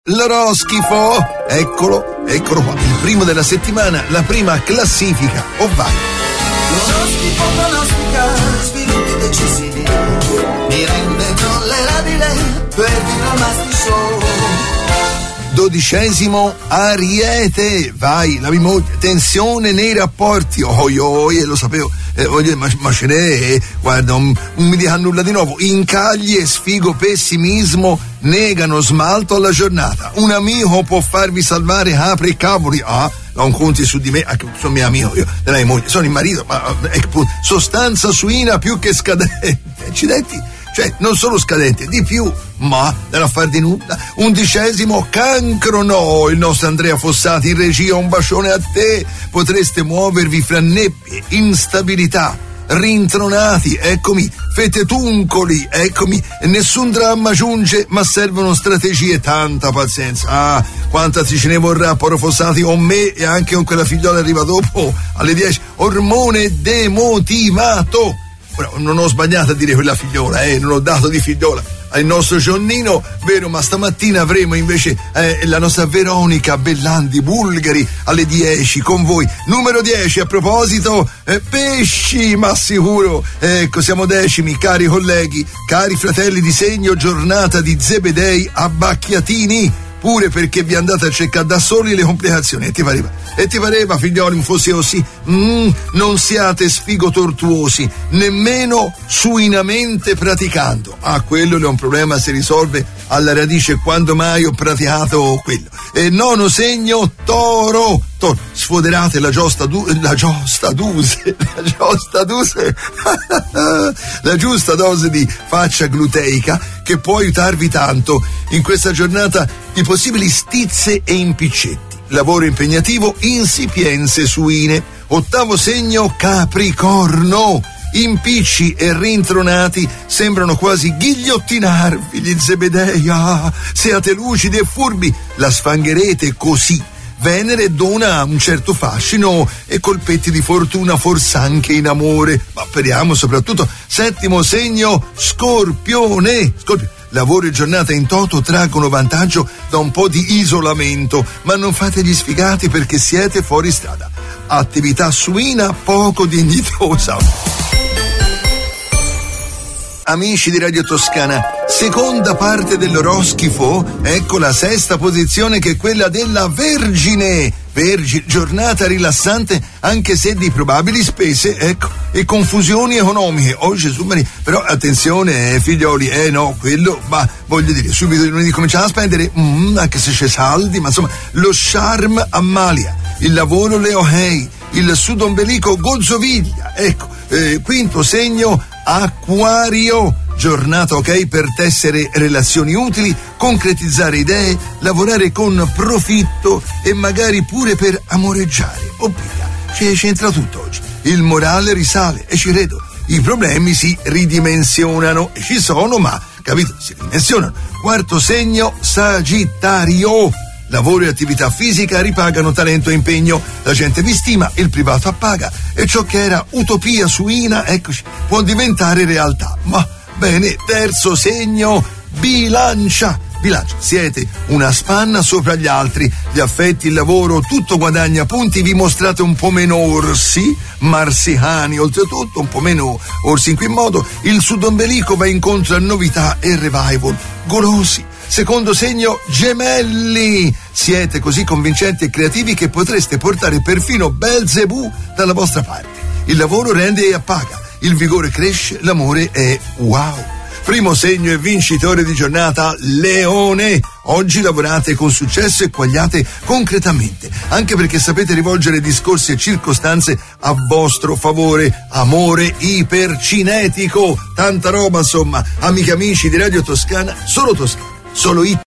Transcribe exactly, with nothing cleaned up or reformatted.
L'oroschifo, eccolo, eccolo qua, il primo della settimana, la prima classifica, oh vai. L'oroscopo pronostica sviluppi decisivi, mi rende tollerabile per dire masti show. Dodicesimo Ariete, vai, la mia moglie, tensione nei rapporti, oi oi, e lo sapevo, eh, voglio, ma, ma ce n'è, eh, guarda, non, non mi dica nulla di nuovo, incagli e sfigo pessimismo negano smalto alla giornata, un amico può farvi salvare, apri i cavoli, ah, non conti su di me, anche sono mio amico, io, della mia moglie, sono il marito, ma eh, sostanza suina più che scadente, accidenti. Cioè, non solo scadente, di più, ma non far di nulla. Undicesimo Cancro, no, il nostro Andrea Fossati in regia, un bacione a te. Potreste muovervi fra nebbie, instabilità, rintronati, eccomi, fetetuncoli, eccomi. Nessun dramma giunge, ma servono strategie, tanta pazienza. Ah, quanta ce ne vorrà, Poro Fossati, con me e anche con quella figliola arriva dopo, alle dieci. Ormone demotivato. Ora, non ho sbagliato a dire quella figliola, eh, non ho dato di figliola al nostro Gionnino, vero, ma stamattina avremo invece eh, la nostra Veronica Bellandi Bulgari alle dieci con voi. Numero dieci, a proposito, eh, pesci, ma sicuro, ecco, siamo decimi, cari colleghi, cari fratelli di segno, giornata di Zebedei abbacchiatini, pure perché vi andate a cercare da soli le complicazioni, e ti pareva? E ti pareva, figlioli, fosse così? Mm, non siate sfigo tortuosi, nemmeno suinamente praticando. Ah, quello è un problema, si risolve alla radice, quando mai ho praticato quello. E nono segno, toro. Toro, sfoderate la giusta du- la giusta dose, la giusta dose, la giusta dose di faccia gluteica che può aiutarvi tanto in questa giornata di possibili stizze e impiccetti. Lavoro impegnativo, insipienze suine. Ottavo segno, Capricorno. Impicci e rintronati sembrano quasi ghigliottinarvi gli Zebedei. Ah, siate lucidi e furbi, la sfangherete così. Venere dona un certo fascino e colpetti di fortuna fors'anche in amore. Ma speriamo soprattutto. Settimo segno, Scorpione. Scorpione. Lavoro e giornata in toto traggono vantaggio da un po' di isolamento, ma non fate gli sfigati perché siete fuori strada. Attività suina poco dignitosa. Amici di Radio Toscana, seconda parte dell'oroschifo, ecco la sesta posizione che è quella della Vergine. Vergine, giornata rilassante anche se di probabili spese, ecco, e confusioni economiche. Oh Gesù Maria, però attenzione eh, figlioli, eh no, quello, ma voglio dire, subito di lunedì cominciamo a spendere, mm, anche se c'è saldi, ma insomma, lo charme ammalia, il lavoro leohei, il sudombelico gozzoviglia, ecco, eh, quinto segno, Acquario, giornata ok per tessere relazioni utili, concretizzare idee, lavorare con profitto e magari pure per amoreggiare. Oh piglia, c- c'entra tutto oggi. Il morale risale e ci credo. I problemi si ridimensionano e ci sono, ma, capito, si ridimensionano. Quarto segno, Sagittario. Lavoro e attività fisica ripagano talento e impegno, la gente vi stima, il privato appaga e ciò che era utopia suina, eccoci, può diventare realtà. Ma bene, terzo segno, Bilancia. Bilancia, siete una spanna sopra gli altri, gli affetti, il lavoro, tutto guadagna punti, vi mostrate un po' meno orsi, marsicani, oltretutto un po' meno orsi in quel modo, il sudombelico va incontro a novità e revival, golosi. Secondo segno, Gemelli. Siete così convincenti e creativi che potreste portare perfino Belzebù dalla vostra parte. Il lavoro rende e appaga, il vigore cresce, l'amore è wow. Primo segno e vincitore di giornata, Leone. Oggi lavorate con successo e quagliate concretamente, anche perché sapete rivolgere discorsi e circostanze a vostro favore. Amore ipercinetico, tanta roba insomma. Amiche e amici di Radio Toscana, solo Toscana, solo it.